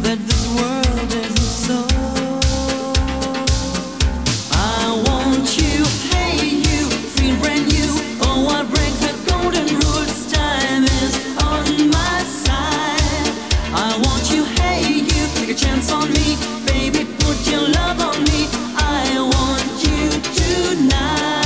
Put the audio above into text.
that this world isn't so. I want you, hey you, feel brand new. Oh, I break the golden rules. Time is on my side. I want you, hey you, take a chance on me, baby, put your love on me. I want you tonight.